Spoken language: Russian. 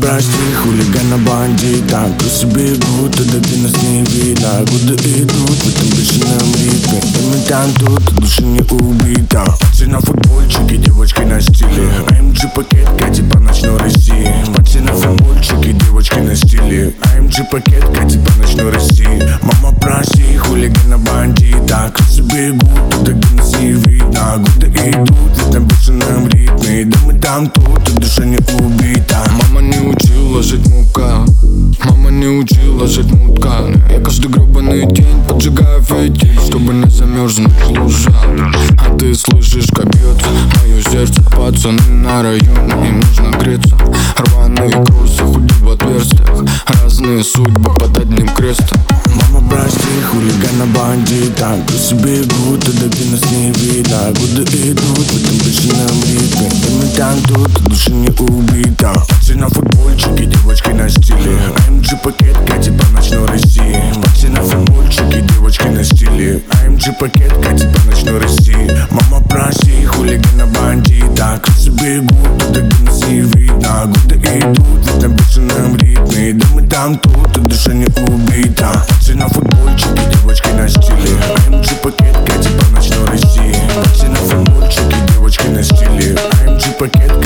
прости, хулигана, бандита. Крысы бегут, туда где нас не видно. Годы идут в этом бешеном ритме. И мы там тут, душа не убита. Все на футбольчике, девочки на стиле. AMG пакетка, типа ночной России. Все на футбольчике, девочки на стиле. AMG пакетка, типа ночной России. Мама, прости, хулигана, бандита. Крысы бегут, туда где нас не видно. Годы идут в этом бешеном ритме. Да мы там тут, и душа не убита. Мама не учила жить мука, мама не учила жить мутка. Я каждый гребаный день поджигаю фитиль, чтобы не замерзнуть в лужах. А ты слышишь, как бьется мое сердце. Пацаны на районе, им нужно греться. Рваные кроссы, худи в отверстиях. Разные судьбы под одним крестом. Мама, прости, хулигана, бандита. Крысы бегут, туда где нас не видно. Годы идут в этом бешеном ритме. Да мы там тут, душа не убита. Все на футбольчике, девочки на стиле. AMG пакетка, типа ночной России. Все на футбольчике, девочки на стиле. AMG пакетка, типа ночной России. Мама, прости, хулигана, бандита. Крысы бегут, туда где нас не видно. Годы идут в этом бешеном ритме. Да мы там тут, и душа не убита. Все на футбольчике, девочки на стиле. AMG пакетка, типа ночной России. Все на футбольчике, девочки на стиле. AMG пакетка.